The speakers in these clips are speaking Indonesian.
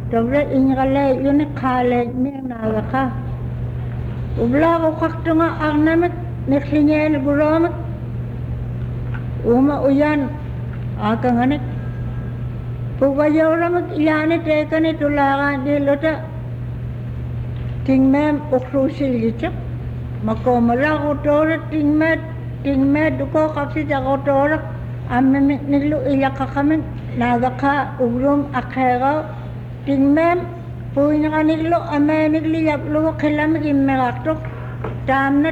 Tabra ingale yun kale mi naga ka. Ubla ko kaktunga arnamet nekhlinyel buramet. Uma uyan akanganek. Pugayoramet ilane tekane tulaga di lota. Tingmem ukrusil gichak. Makomala kotora tingmed duko kapsi jakotora. Amme niglu ilakakamen naga ka ubrum akhera. Tingmem punya kaniglo ame nigli yaplo khilam gimmerato tamna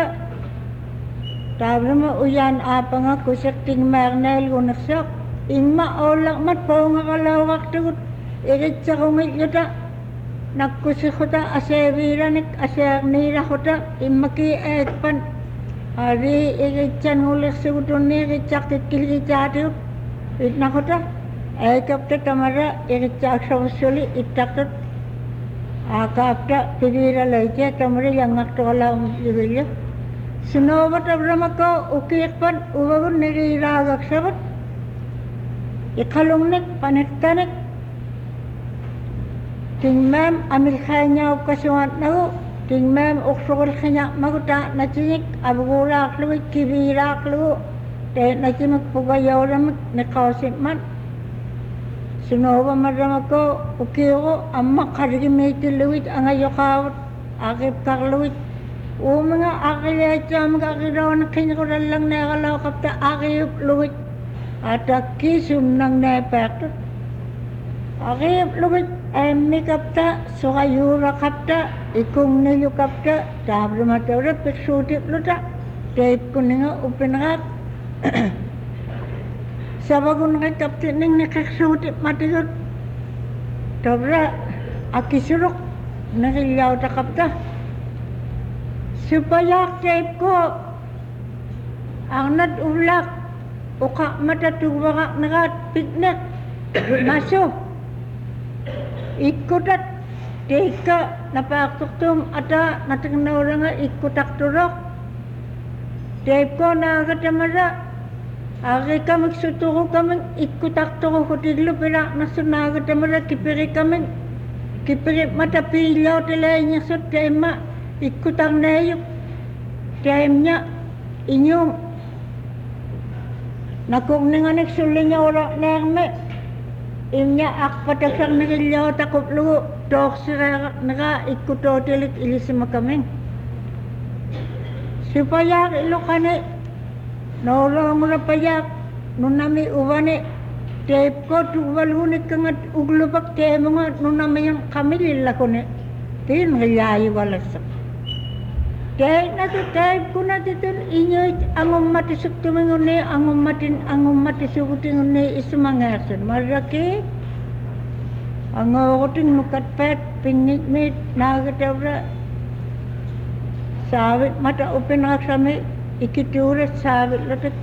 tabra ma uyan apanga kusak tingmernel gunaksak imma olak mat ponga kalau waktu irit sakungi yuta nakkusikhuta aseviranik asernira huta immaki ekpan ari iritsan ulik sugutunni iritsak titkilgitatu itnahuta ekapta tamara iritsak sawsuli ittakut akapta pidira laike tamara yangaktola umjibilya sunova tabramako ukikpan uvagun niriraagaksavat ikhalungnik paniktanik tingmem amil khanya ukasuat nagu tingmem uksugul khanya maguta nachinik abugurak luwit kibirak luwu te nachimak pugayoramak nikausimman Sunova maramako ukiyo amma karigimiti luwit angayokawat akip karluwit umunga akilecham kakirawan kinikudalang negalaw kapta akip luwit ataki sumnang nepekto akip luwit emmi kapta sukayura kapta ikung niyo kapta tabramatawra piksutip luta tape kuninga upinakap Sabagun kay kapten ning nakaksutit matigot. Tabra akisurok nakilaw ta kapta. Supaya tape ko ang nadulak uka matatubaka nakat piknik maso ikutat teka napaktuktum ata natingnaw nga ikutak turok tape ko nakatamara Agi kami suturo kami ikutak turo hutiglo pera nasunaga tamara kipiri kami kipiri mata pilaw tilainya sut tema ikutak nayo temnya inyong nakong ninganik sulinya ora nerme imnya akpataksak nagilaw takuplo doksira naga ikutotilik ilisima kami supaya ilokane Naurang mula payak nunami uwane tape ko tuwalhuni kangat uglupak tape nga nunami yang kami lilakone tin ngayayi walasak tape na to tape ko na titul inyo angom matisuk tumingune angom matisuk tingune isumangasan maraki angoting nukat pet pingit mit nagatawra sawit mata upinaksami ikitura sabit latat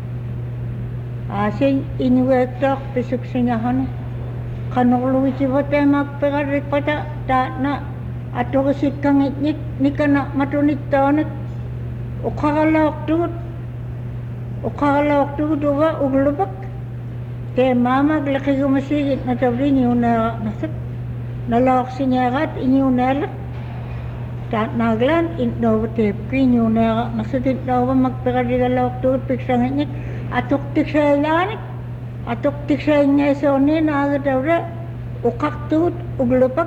asin inuwektak pisuk sinyahan kanukluwi sivote magpekarik pata ta na ato kasit kangit nikana matunit taonik ukakalawak tugut uwa uglubak te mamag laki gumasigit na tabri niuna nasat nalawak sinyagat inyunelak Tat naglan intno tape kinyo na nasutit daw magpakadigalawak tuot piksangit atok tiksaylanik atok tiksaynya soni nagatawra ukak tuot uglupak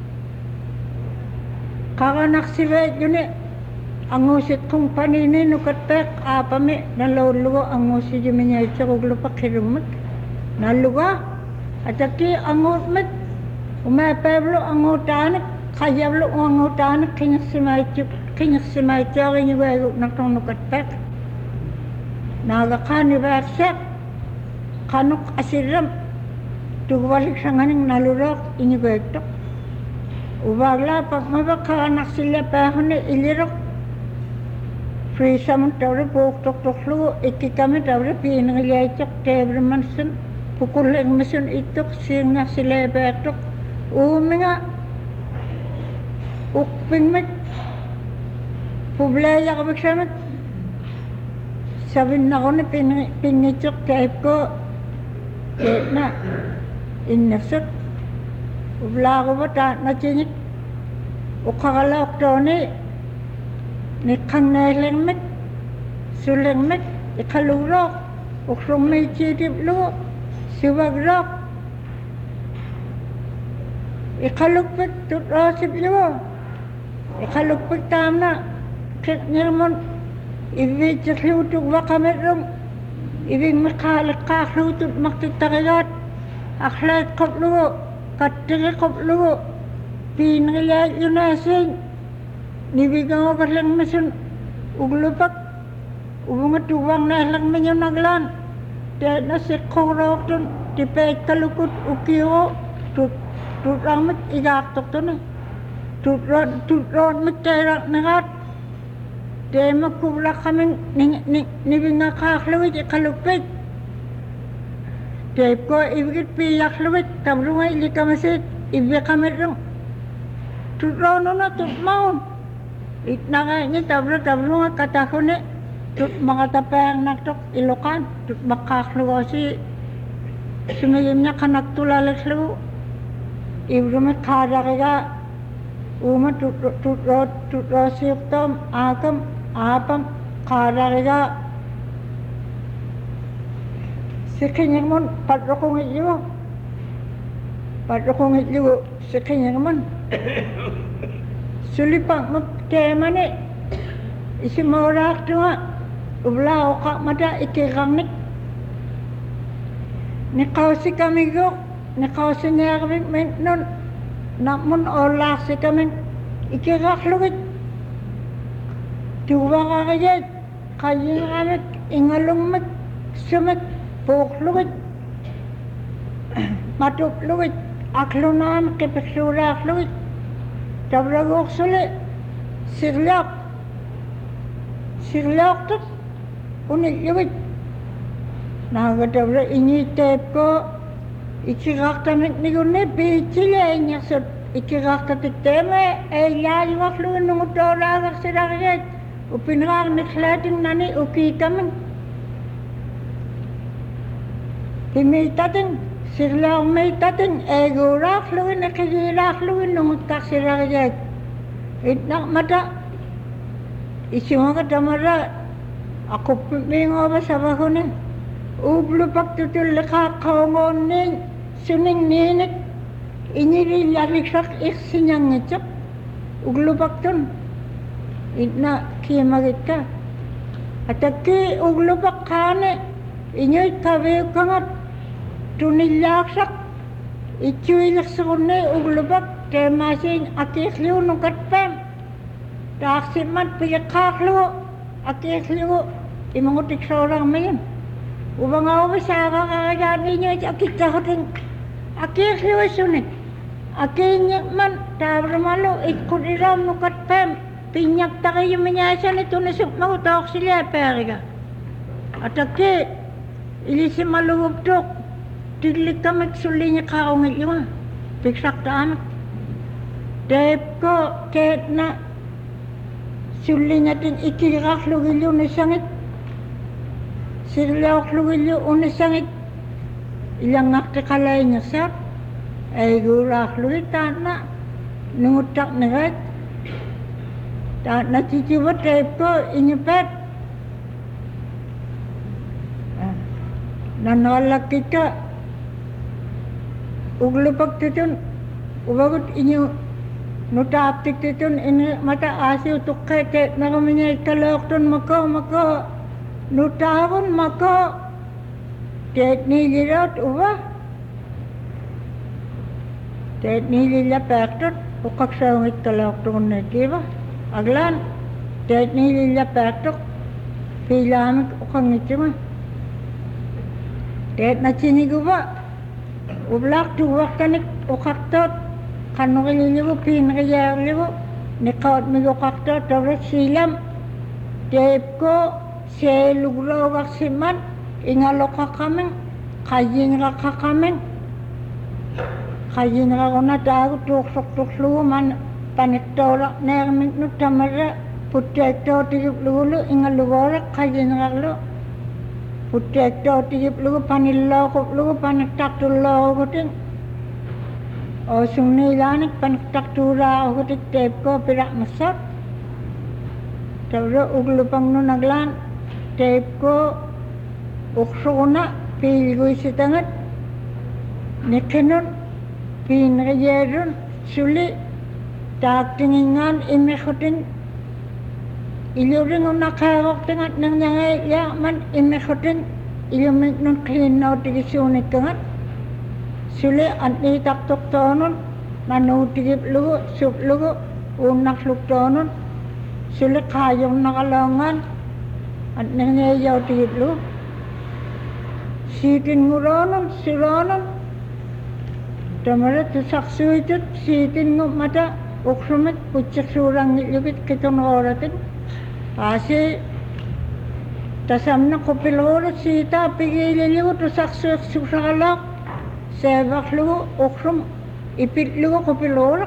kakanak sivet yun angusit kong panini nukatpek apame naluluwa angusit yung minyay sa uglupak hirumag naluwa ataki angutmat umepeblo angutanik Kayablo angutan kinyasimaitu rin yung natong nukatpek. Nagakani baksak kanuk asiram tugwalik sa nganing nalurok inibektok. Ubagla pag mabakaanak sila pahon ilirok. Frisa mong tawra buktok-toklo ikikami tawra pinangalaytok tebre mansan pukuling masun itok siyang na sila bektok. Uminga ukpingmat publaya ka magsamat sabi na ko na pingitok type ko na inasot ubla ko bata na chinik ukagalak doni ni kaneleng mek suleng mek ikalurok ukrumay chidip lu siwagrok ikalukpik tutrosip lu ikalukpik tamna kit nirmon ibi chaklutuk wakametrong ibi makalikaklutuk maktitarigat akhlait koplu katiri koplu pinagayat yunasin nibigang okalang nasun uglupak ubungat uwang nalang minyo naglan dahil na si korok dun tipay kalukut ukiyo tutramit igaktok dun tutron magtayrak nagat dahil magkubla kaming nibinga kaklawit ikalupit dahil ko ibigit piyaklawit tabrungay likamasit ibig kamit rung tutron na tutmaon itnangay niya tabrungay katakuni tut mga tapayang naktok Ilocan, tut makakluwa si sumigim niya kanaktulalaklaw ibrumit kada kaya uma tutrot siyuktom akam apam kada kaya sikinyang mon patrokong itliwo sikinyang mon sulipang magtema ni isimurak tunga ubla oka mada ikirangnik nikausi kami go nikausi niya kami non namun olak si kami ikirak lugit tuwa kakayat kayin kami ingalung mek sumek pok lugit matup lugit aklunam kipiksurak lugit tabragok suli sirlak tut unik yawit nagatabla initep ko ikikaktamik ni gune pichile nyasot ikikaktatik teme lali waklu nungutoragak sirakayat upinrak niklating nani ukikaming pimitating sirlaw mitating gurak luwin nakigirak luwin nungutak sirakayat itnak mata isimaga damara ako pingo ba sa bakunin ublo pagtutul nakakaungonin suning ninik inirilariksak iksinyang ngitsap uglo pagtun itna kiyamagit ka at aki uglo pagkane inyoy kawe kangat tunilaksak ichuilak sa kune uglo pag temasing akikliw nung katpem taksimat piyakakliw akikliw imangutik sa orang mayan ubang ako sa kakakayaan ninyo akikakuting akikliw sunik akinyak man tabramalo ikuniram nukat pem pinyak tayo manyasan ito na sukmautok sila periga at aki ilisi maluwagtok tiglik kamit suli niya kaungit yung piksak taamak dahil ko kahit na suli natin ikiraklugilyo na sangit sirlaklugilyo na sangit ilang naktikalay niya sir ay guraklugit na nungutak na red natitibat dahil ko inyipet nanolak kita uglupag tutun ubagot inyo nutaptik tutun ini mata asi utuk kete nakamanya ikalok tun mako nutahon mako tet nilirot uba tet nililapaktot ukak sa ikalok tun na diba aglan tet nililapaktot pilamik ukang itima tet na chiniguba ublak tuwak kanik ukaktot kanukililigo pinakayarligo nikawat migukaktot tawag silam tep ko selugrawak siman ingaloka kaming kajinra kakaming kajinra ko na tago tuksok man paniktorak nermik no tamara putekto tigip lulo ingalugorak kajinra lo putekto tigip lugo panilokop lugo paniktaktulo ko ting o sungni lanik pantaktura o kutik tep ko pirak masat tawra uglupang no naglan tep ko uksuna pilgui sitangat nikenun pinriyerun suli taktingingan imekhutin iluring unakharok tingat nang nyangay ya man imekhutin ilumik nun klinaw tigisunit tingat suli anti taktok tonon nanutigip lugo sup lugo unak luk tonon suli kayong nakalongan at nangyayyaw tigip lugo sitin nguronon sironon tamara tusaksu itu sitin ngu mata uksumit pucik surang ilugit kitong oratin kasi tasamna kopiloro sita pigililigo tusaksu susakalak sebak lugo uksum ipit lugo kopiloro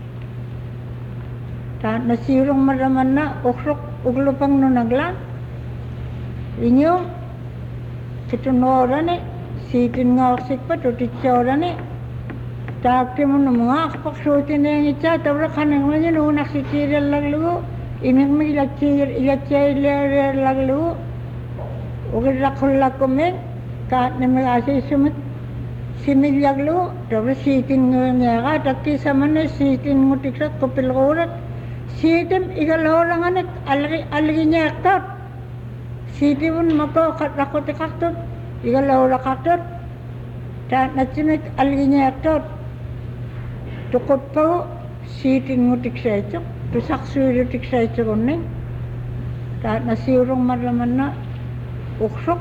ta nasirong maraman na uksuk uglupang nunaglan inyo kitong orane sitin nga uksik pa tutitsorane Tapi mo mga akpaksutin na yung itsa, tawra kanang mo yun, unak si Tirial laglugo, imig ilatchir laglugo, ukit lakulak kuming, kaat na mga asay sumit, simig laglugo, tawra sitin nga nga ka, takti sa mana sitin mo tiksat, kupilkurat, sitin ikalorangan alagi niya aktot, sitin mo mako katrakot ikaktot, ikalora kaktot, taat na simit alagi niya aktot, tukot pa sitin mo tiksaycho, tusaksuyo tiksaycho kuning. Kahit nasirong maraman na uksok.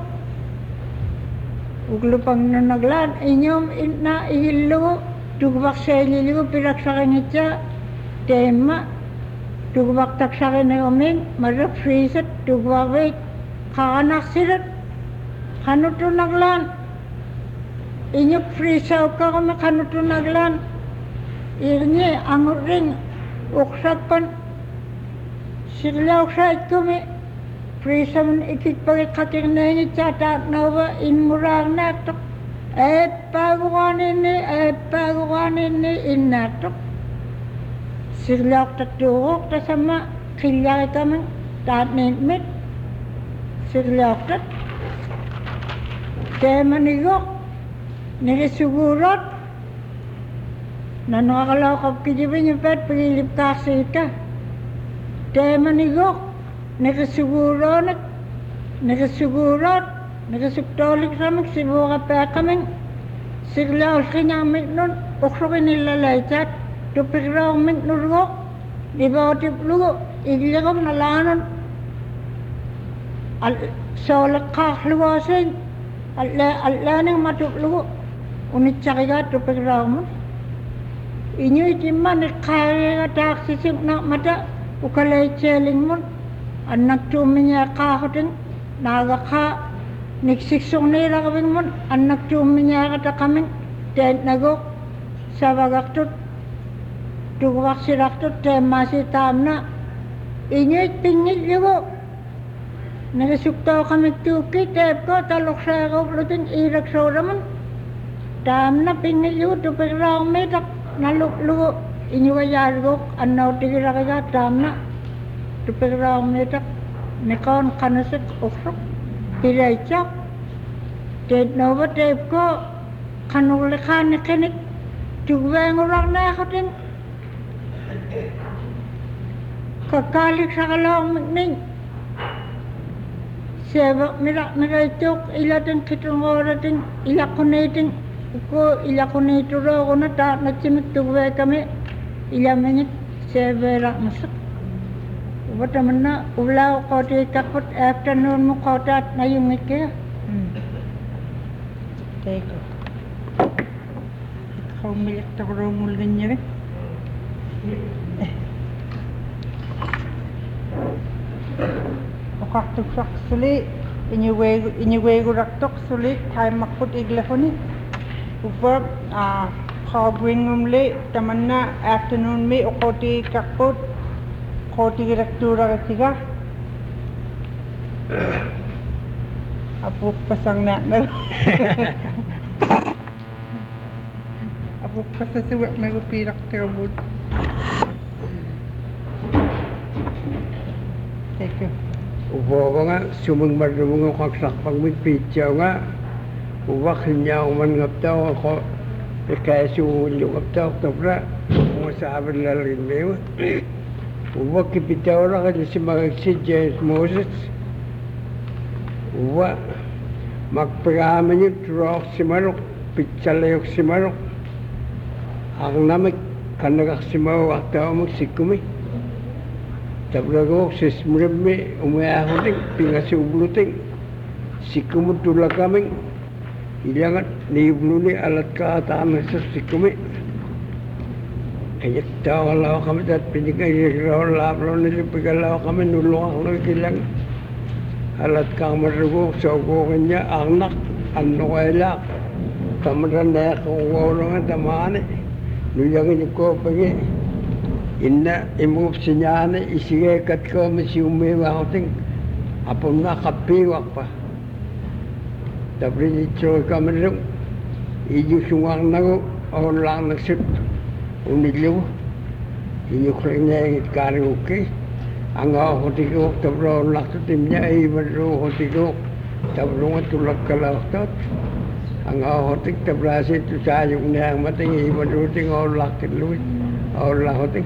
Uglupang na naglan, inyom na ihilo, tugbak sa ililigo, pirak sa kanitya, tema, tugbak tak sa kanayoming, marap frisat, tugbak wait, kakanak sirat, kanuto naglan. Inyop frisaw ka kami kanuto naglan. Irni anguring uksapan sila uksait kami prisaman ikik pagit kating na ini catat nawa inmurag natok paguan ini inatok sila uktaturok ta sama kilya kami tat nitmit sila uktat kaya manigok nirisugurot nanakalaw kapkijibin yung pet pagilip kasi ita tema nigok nakasugurot nakasugtolik samik sibuka pa kaming siglaw kinyamik nun uksukin nilalaytat tupikraw mink nurgok diba otip lugo iglikam nalanon solak kakluwasin alaning matup lugo unitsakiga tupikraw mo inyo itiman kaya taksi sing nak mata ukalay cheling mon anak tuminya kahotin naga ka niksiksong nila kaming mon anak tuminya kata kaming tent nagok sabagak tut tugwak sirak tut masih tamna inyo itingil yugo nagasuktaw kami tuki tep ko talok sa koplutin irak soraman tamna pingil yugo tupikraw metak naluk-luk inyo kayargok anaw tigira kaya tamna tupikraw metak nikon kanasik uksok piraychak ted nova tep ko kanulikan nikinik tugweng urang na katin kakalik sa kalawang magning sebak miraitok ilatin kitong oratin ilakunating ko ilakunito raw ko na ta natsimit tugwe kami ilaminit seberak masak ubat naman na ulaw ko di kakot afternoon mo ko tat na yung ikya teko kau milik takromul ganyan waktu sak suli inyewego raktok suli tay makput iglahoni Upar kawing umli tamanna afternoon me okoti kakput koti rektura ketiga apuk pasang na Apo pasasuwa may pirak terabot. Thank you. Ubo nga sumang marunong kaksak pang mitpityaw nga. Uwak niya uman ngaptaw ako. Kaya yung ngaptaw tabra. Kung sabi lalin mo. Uwak kipitaw na kasi si Magsi James Moses. Uwak magpagaman yung turok si Marok. Pitsalayok si Marok. Ang namik kanagak si Marok aktaw magsikumi. Tabra sismurimi umayahuting pingasubluting sikumut tulak kaming ilangat nibluni alat kaataan sa sikumi kaya tawalaw kami at pinigay laplaw nila pigalaw kami nulungan ng kilang alat kamarugo sa ugokin niya anak ano kaila kamaran na kung wala nga tamani nuyangin ko pagi inna imub sinyane isige kat ko misiume wating apon nga kapiwak pa tapos ito kamerong ijusungang nago on lang nagsip uniliw inyukring niya yung karaoke ang ahotikok tapos laktutim niya ay madro hotikok tapos nga tulak kalaktot ang ahotik tapos ito sayong niya ang mating imadruting on laktiluit on lakoting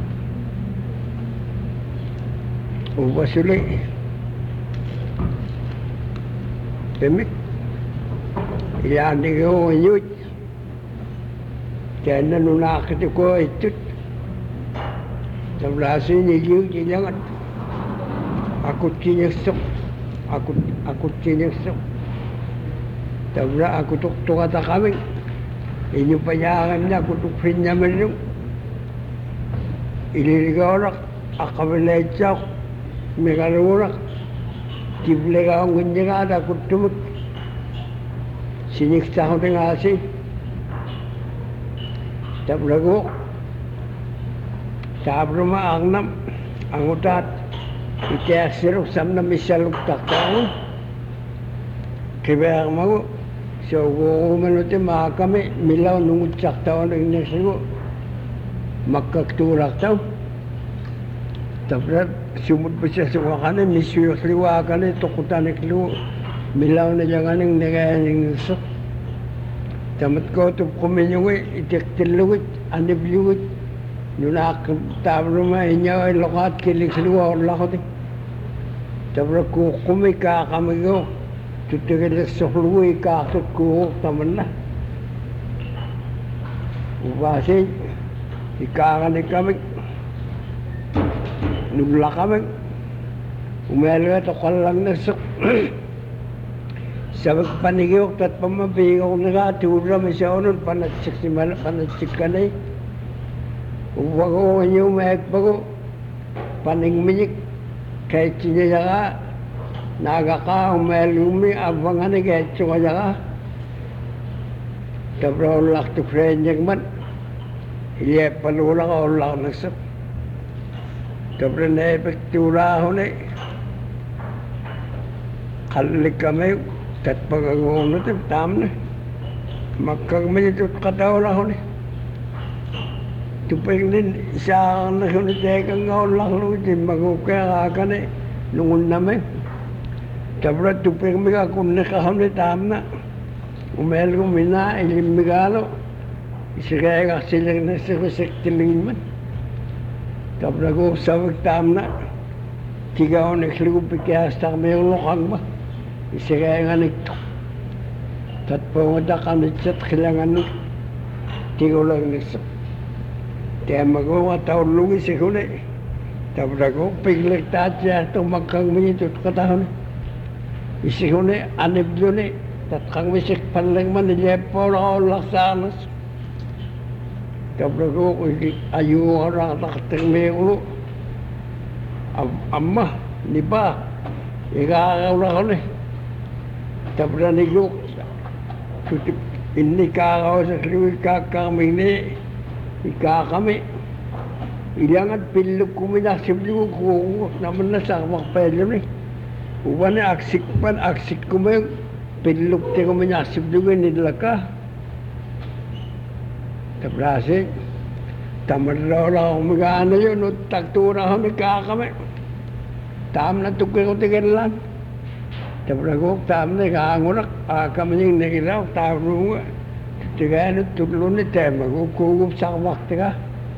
ubasuli pemik ilan ko yut kaya nunakit ko itut tablasi ni yut ilangat akut kinyasok akut kinyasok tabla aku tuk ata kami inyo payangan na kutukrin naman yung ililigaw akabalay siya megalurak kiblega ang ganyan ada kutumut siniksa ko ng asin tablago sabro maangnam ang utat itiasirok sam na misalok taktaon kibaya mo so manuti makakami milaw nung taktaon ng nasigo magkakturak tao tapos sumut pa siya sa wakanan, nisuyos liwakanan, tukutan iklo, milaw na dyan anong nagayaning gusto. Tamat ko ito kuminyong itiktiluwit, anibliwit, nung nakatablo mahinyaw ay lokat, kilig sa liwa, wala ko din. Tapos kukumi kakamigo, tutigil sa luwi, kakot kuhok, taman na. Ubasin, ikakanig kami, nugla kami umelo ito kalang nasok sabag panigiyok at pamabigok nagatura may siya unon panatsik ka na uwag ko kanyo umayag pa ko paningminik kahit siya ka naga ka umelo abangan na kahit siya ka tabra ulak to friend man iya palula ka ulak nasok tapos na epektura ako na kalik kami at pag-agunot tam na magkagminit at kataon ako na tupag din isa ang nasunitay nga ulang lutin magukaya ka na nungun namin tapos tupag mga kung nakahon na tam na umel ko mina ilimigalo isa kaya kasilang nasa kasektiling man tapos ako sabag tam na tigaw na kligupi kaya hasta kami yung lokang ba isa kaya nga nagto tatpo nga da kami chat kailangan tigaw lang nagsa kaya magawa taon lungi si huli tapos ako piglag tatya itong magkang minito katahon isi huli anib doon tatkang misik panlang man nilepo na ako laksanas tapos ako ayun orang nakatang may ulo amma ni ba ikakaw na ko na tapos na nigok ini kakaw sa kliwit kakami ni ikakami ilangan pilog kuminasib ko kung naman na sa makapelo ni uwan na aksik ko mo yung pilog te kuminasib ko nila ka Tabrasi, tamarrola umigana yun, taktura kami kakami. Tam na tukay ko tigilan. Tabragok tam na kangunak, kami yung nagiraw, tabrunga. Tigayan at tulun ni tema, kukugup sa wakti ka.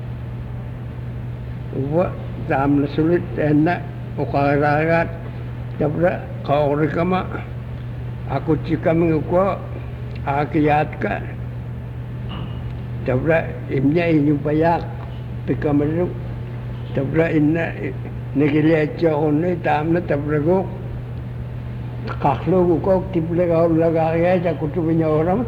Uwa, tam na sulit, na, ukaragat. Tabra, kaori ka ma. Ako si kami ko, akiyat ka. Tabra, imnya inyong payak, pikamalok. Tabra, inna, nagiletya ko na, tam na tabragok. Kaklo ko, tipla ka ulagaya, ako tubin niya oram.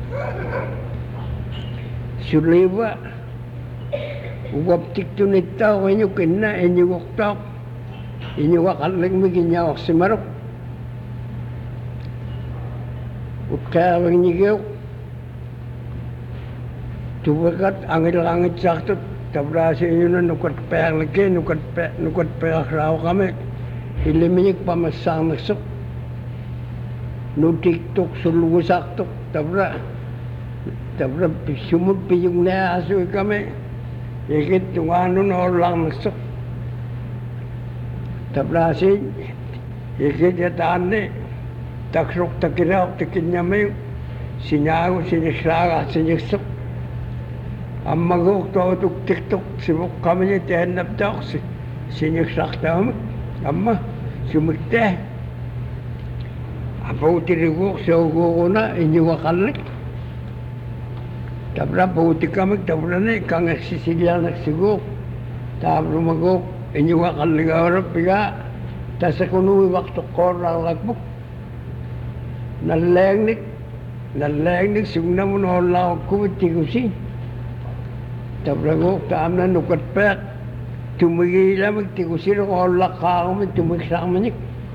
Suliwa, uwaptik to nita ko inyo kina, inyo waktak. Inyo wakalig magin niya ako si Marok. Utkawang niyo. Tuwakat angit-angit sakto, tabrasi inyo na nukat pek lagi, nukat pek raw kami. Hiliminik pamasang nagsok. Nutiktok sulugo sakto, tabra sumud piyong naaso kami. Ikit yung ano na lang nagsok. Tabrasi, ikit yataan ni, taksok takiraw, takinya may, sinyago, sinisaga, siniksok. Ang magok to tiktok, sibuk kami niya tihanap daw, siniksak daw, amma, sumikte. Apaw tirigok, sa ugo ko na, inyo wakalik. Tabra, pauti kami, tabra na, kang nagsisigla nagsigok. Tabra magok, inyo wakalik arap, piga. Tas ako nung wakto ko lagbuk. Nalengnik, siguna mo na wala ko tigusin. Tabra ko, taam na nukat pek. Tumigila magtigusin ako, wala ka ako, tumigsak manik.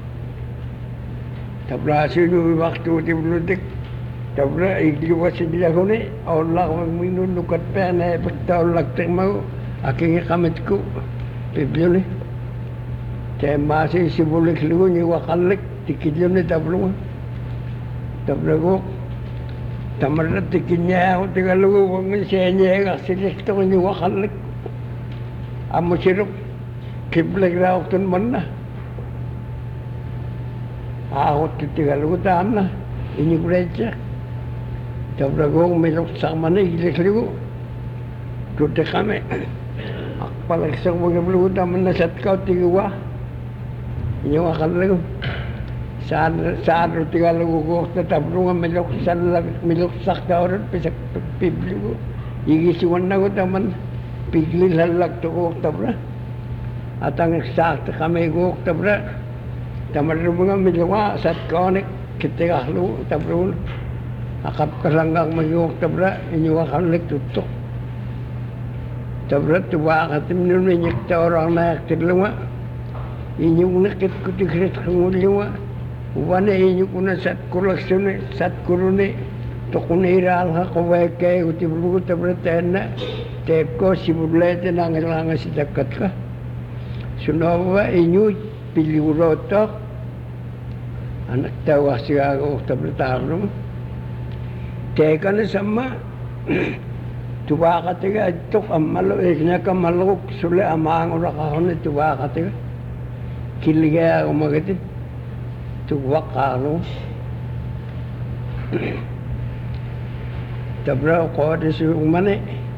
Tabra sino waktu tibludik. Tabra igliwa sila ko ni. Allah magminun nukat pek na ipagtaon lagtik mo. Aking kamit ko. Pibyo ni. Kaya masih sibulik ligo ni wakalik. Tikidyo ni tablo. Tabra ko. Tamarat tikinya ako tigalugo. Huwag nga siya niya. Silikto ko ni wakalik. Amo sirok. Kiblag raw tun man na. Ako titigalugo taam na. Inigrecha. Tabra ko milok sama na ilik ligo. Tuta kami. Akpalagsak mga blugo taman na satkaw tigawa. Inyo akal ligo. Saan ro tigalugo ko. Tatabro nga milok sakta oran. Pisak pibligo. Igisiwan na ko taman. Pigli lalag to ko tabra. At ang sakta kami ko tabra. Tamarro mga milwa satkaw kitikahlo tabro. Akap karanggang magyok tabra. Inyo akal lik tutok. Tabra tuwa katim nun inyekta orang na yaktirlunga. Inyong nakit kutikrit kangulunga. Wana inyo kuna satkuruni. Tukunira alha kaweke utibrugo tabra tena. Tep ko sibulete nangalanga sidakat ka. Sunawa inyo piliurotok. Anak tawa siya ako tabra tabro. Teka na sama. Tuwa ka tiga, itok ang malo, iknya ka malok, suli amang ura ka hon, tuwa ka tiga. Kiligaya ako magatit. Tuwa ka ano. Tabra ko di si umane.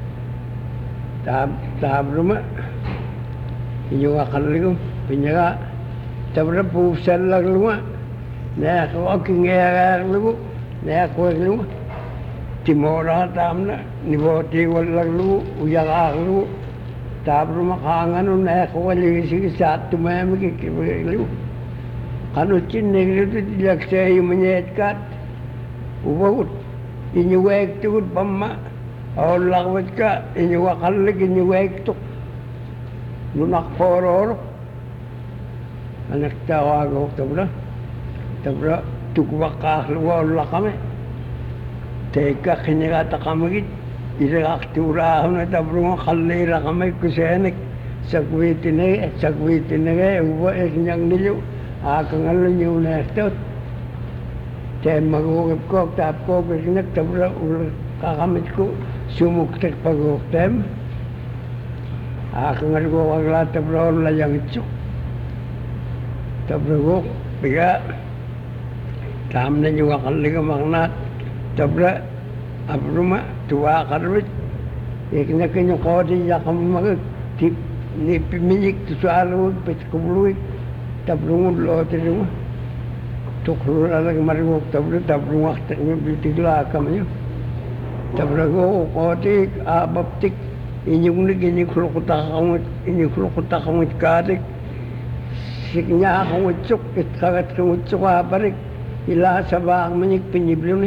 Tabra ma. Inyo ka kaligo, pinyaga. Tabra pusan lang luma. Naya ko aking ngayag lugo. Naya ko ang lugo. Timora tam na, niboti walang lu, uyak lu, tabro makangano na ako walisig sa tumami kikilu. Kano chinig ito dilak sa iyo manyet kat, ubawut, inyuwek tukod pama, awalakawat ka, inyuwakalig, inyuwek tuk, lunak poror. Anak tawag ako tabra, tukwak kahluwa wala kami. Teka, kinigata kami, iraktura ako na tabrong kalira kami kusenik. Sagwitin na uwa eknyang nilyo. Akang alo nyo na estot. Kaya magukip ko, tap ko, kikinig tabra, kakamit ko sumuktek pag-uktem. Akangal ko wagla tabraon layang itsuk. Tabragok, biga. Tam na yung akaliga magnat. Tabra, abruma, tuwa karwit. Ikinakin yung kodi yakam mag tip ni piminik tu soalud pet kubluik. Tabrungud lo terima. Tukru alag margok tabrungak teknya bitigla kamyo. Tabrago kodi abaptik inyung nig inyuk lukuta kamut kadik. Siknya kamut cuk it kagat kamut cuk aparik. Ila sabak menyik piniblu ni.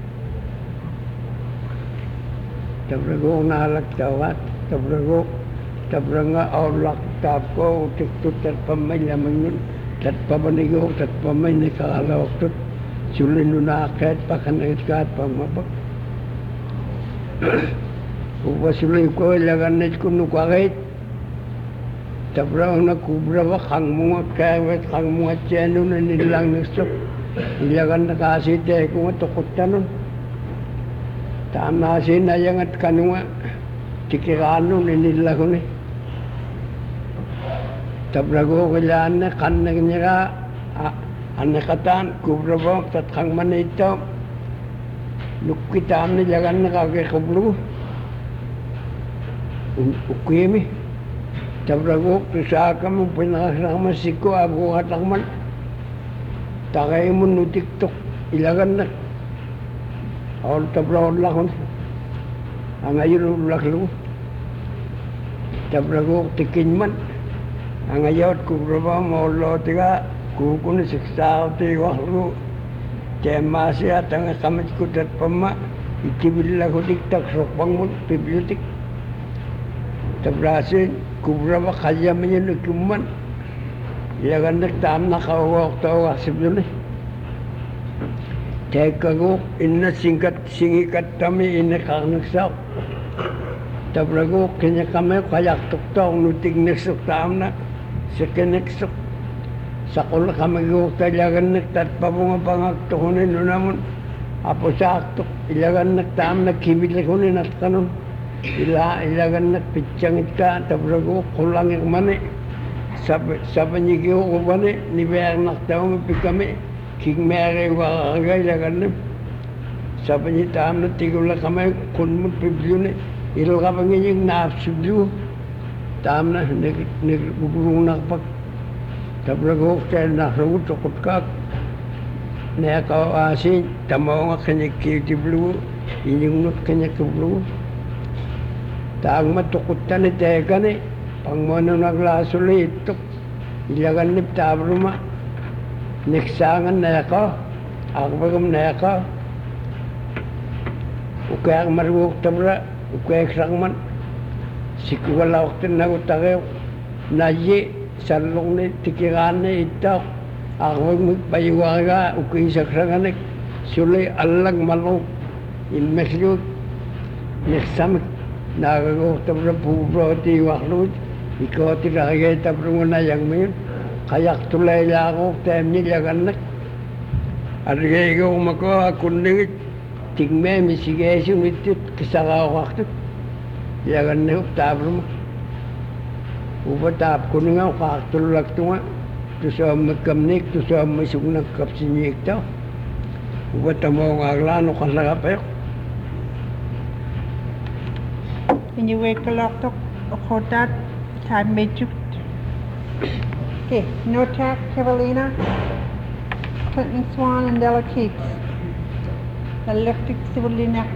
Tabrago nalak tawat. Tabranga aulak tapko utik tutar pamilya mengun. Tat pabanigo tat pamay ni kakalawak tut. Sulin nunaket pakanagit kat pamabak. Upasuloy ko ilaganit ko nukakit. Tabrang nakubra ba kang mungat kawet kang mungat cheno na nilang nusok. Ilagan na kasi tayo kung matukot na nun. Tama sinayangat kanunga. Tikirano nila ko ni. Tabrago kailangan na kanag niya anakatan kubra ba tatkang manito. Lukitaan nilagan na kakikublo. Ukimi. Tabrago tusaka mo pinakasama siko ako katakman. Takay mo no TikTok ilagan na. All tabrago lakon. Ang ayun ulaklo. Tabrago tikin man. Ang ayot kubraba mo lo tiga kukun siksa ti waklo. Tema siya tanga kamit ko tat pama. Itibila ko tiktak sokpang mo bibliotek. Tabrasin kubraba kaya man yun nagkuman. Ilagan nagtaam na kawak tawa siblo ni. Teka ko ina singikat kami ina kaknagsak. Tabrago kanya kami kayak tuktaw nutig nagsok taam na. Sa kinagsok. Sa kula kami gukta ilagan nagtat pa mga pangagtukunin no naman. Apo sa aktok ilagan nagtaam nagkibili kunin at kanon. Ilagan nagpitsangit ka tabrago kulang yung mani. Sabi niyo ko mani ni bayang naktaw mapi kami. King mere wakagay ilagan na. Sabi niyo taam na tigula kami kunmut pibyo ni. Ilo ka pang inyong naapsubyo. Taam na nagugulong nakapag. Tabrago kaya nasagot sakot ka. Nayakawasin tamaw nga kanya kitiblo. Inyong not kanya kiblo. Taang matukot ka ni teka ni. Pang mo nang naglaso litok. Ilagan ni tabruma. Niksangan na yaka. Ako bagam na yaka. Ukaya ang marugok tabra. Ukaya krangman. Sikuwala waktu na utakaw. Naye. Salong ni tikiran ni itak. Ako magpayuwaga. Ukaya sa kranganik. Sulay alang malong. Inmesyog. Niksamik. Nakagok tabra pubro ti waklo. Ikaw ti kakagay tabra mo na yang mayon. Kayak tulay ako. Time niya laganak. Arigay ko kumako. Kuningit. Tingme misigay sumitit. Kisaka wakto. Yagan na tabra mo. Upa tap ko nga kakatulak to nga. To sa magkamnik, to sa masug nagkapsinyik to. Upa tamo nga aglano kasalakapayok. When you wake a lot of hotat, time made you. Okay, Nortak, Carolina, Clinton Swan, and Della Keats. Electric Civilina.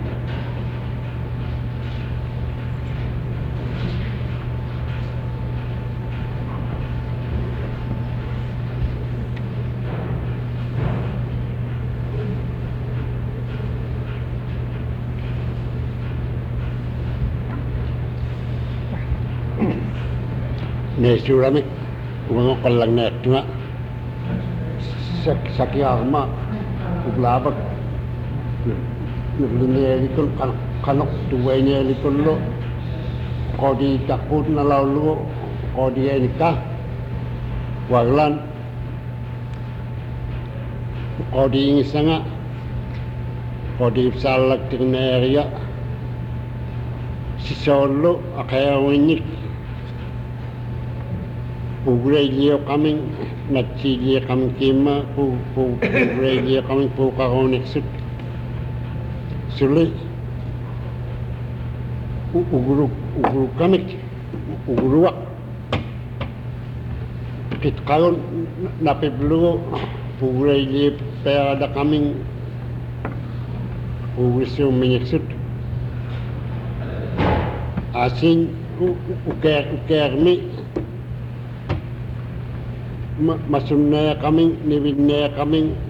Nesurami, mga kalang net nga. Sakiyama, uglabag. Naglinelikon, kanok tuway nelikon lo. Kodi takut na laulu, kodi enika. Waglan. Kodi ingisa nga. Kodi salak tingneria. si Solo akayawinik pugreilio kaming natsilio kaming kima pugreilio kaming pukakonik suli uguruk kamik uguruak kit kalon napiblugo pugreilio peada kaming pugresio minyaksut asin ukermi masunaya kaming nibinaya kaming